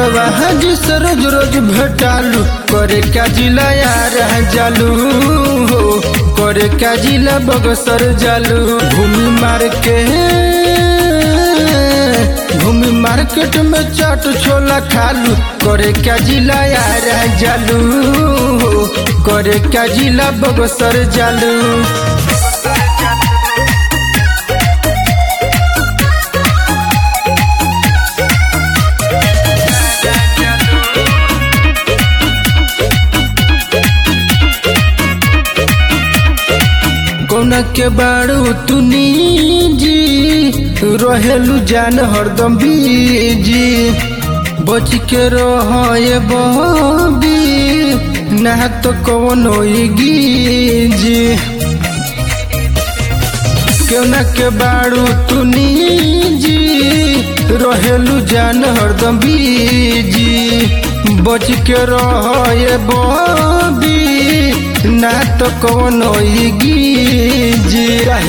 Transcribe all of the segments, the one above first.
यादवा हाजी से रोज रोज भेटालू करे क्या जिला यार जालू हो करे क्या जिला बगसर जालू घूमी मार्केट में चाट छोला खालू करे क्या जिला यार जालू हो करे क्या जिला बगसर जालू। कौना के बाड़ू तुनी जी रहेलू जान हरदम बीजी बच के रहे बबी ना तो कौन जी कौना के बाड़ू तुनी जी रहेलू जान हरदम बीजी बच के रहे बबी ना तो कौन जी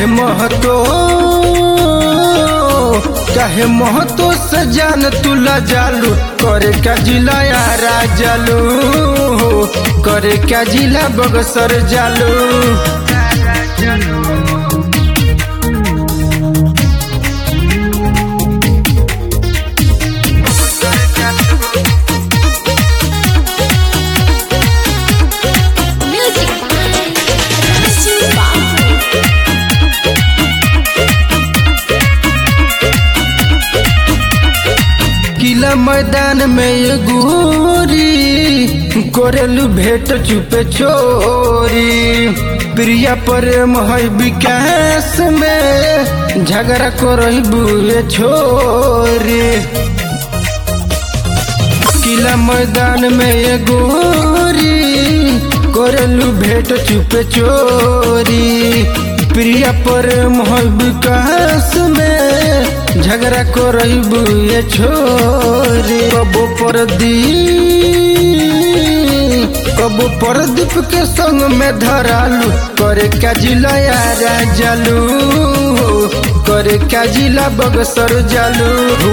काहे महतो से जान तुला जालू करे क्या जिला यारा जालू करे क्या जिला बगसर जालू। किला मैदान में ये गोरी करेलू भेट चुपे चोरी प्रिया प्रेम है विकास में झगड़ा करही बुए छोरी किला मैदान में ये गोरी करेलू भेट चुपे चोरी प्रिया प्रेम है विकास में झगड़ा करही बुए छोरी कबो परदीप के संग में धरालू करे क्या जिला यारा जालू करे क्या जिला बगसर जालू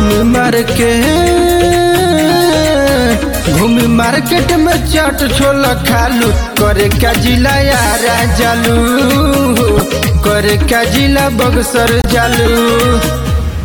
घूमी मार्केट में चाट छोला खालू करे क्या जिला यारा जालू करे क्या जिला बगसर जालू।